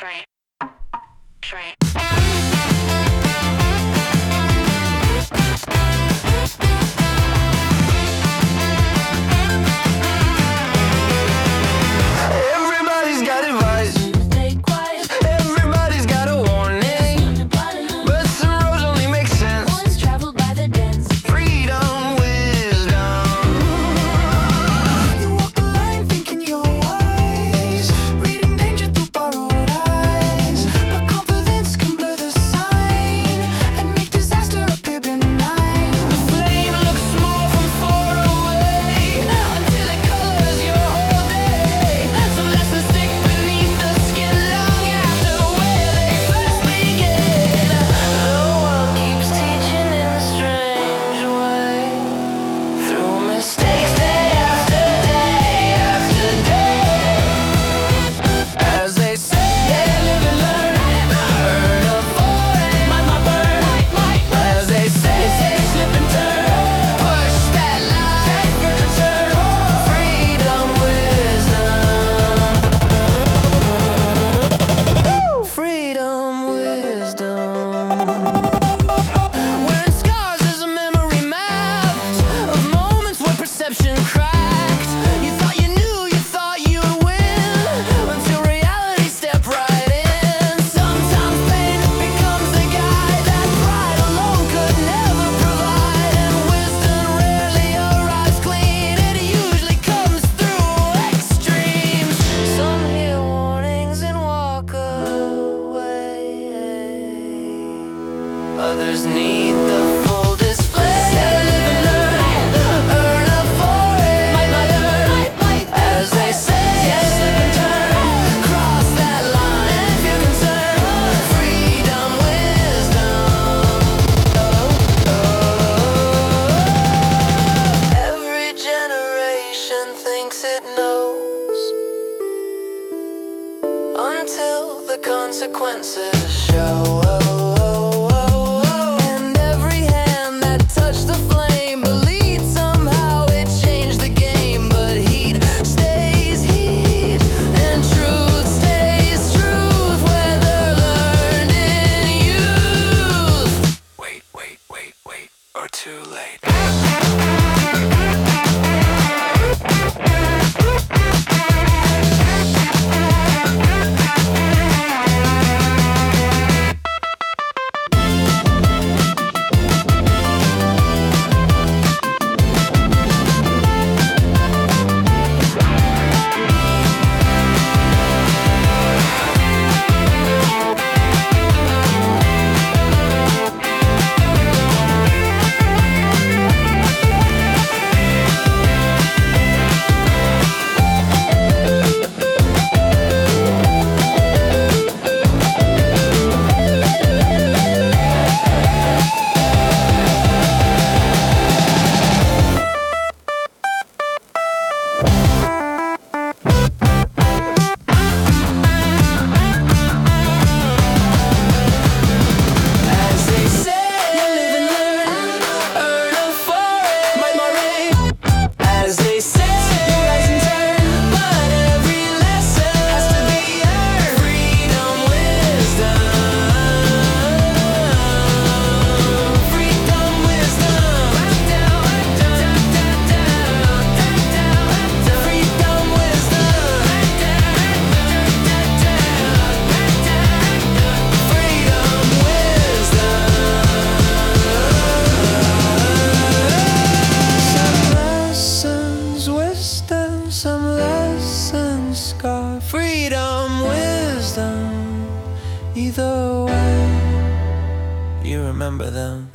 Everybody's got advice. Everybody's got a warning. But some roads only make sense. Once traveled by the dense. Freedom, wisdom. You walk the line thinking you're wise, reading danger through borrowed eyes. But confidence can blur the sign and make disaster appear benign. The flame looks small from far away until it colors your whole day. Some lessons stick beneath the skin long after where they first began. The world keeps teaching in a strange way through mistakes day after day after day. As they say, live and learn, earn a foreign, mind my burn. As they say, slip and turn, push that line, take a turn. Freedom, wisdom. Freedom, wisdom. Wearing scars as a memory mapped of moments where perception cracked. You thought you knew, you thought you'd win until reality stepped right in. Sometimes pain becomes the guide that pride alone could never provide. And wisdom rarely arrives clean, it usually comes through extremes. Some hear warnings and walk away. Others need the full display. Live and learn, earn a foreign, might learn. As they say, slip and turn, cross that line if you're concerned. Freedom, wisdom. Every generation thinks it knows until the consequences show. And every hand that touched the flame believed somehow it changed the game. But heat stays heat, and truth stays truth, whether learned in youth. Wait, or too late. As they say, live and learn, earn a foreign, might my reign. As they say, rise and turn, but every lesson has to be earned. Freedom, wisdom. Freedom, wisdom. Freedom, wisdom. Some lessons scar. Freedom, wisdom. Either way, you remember them.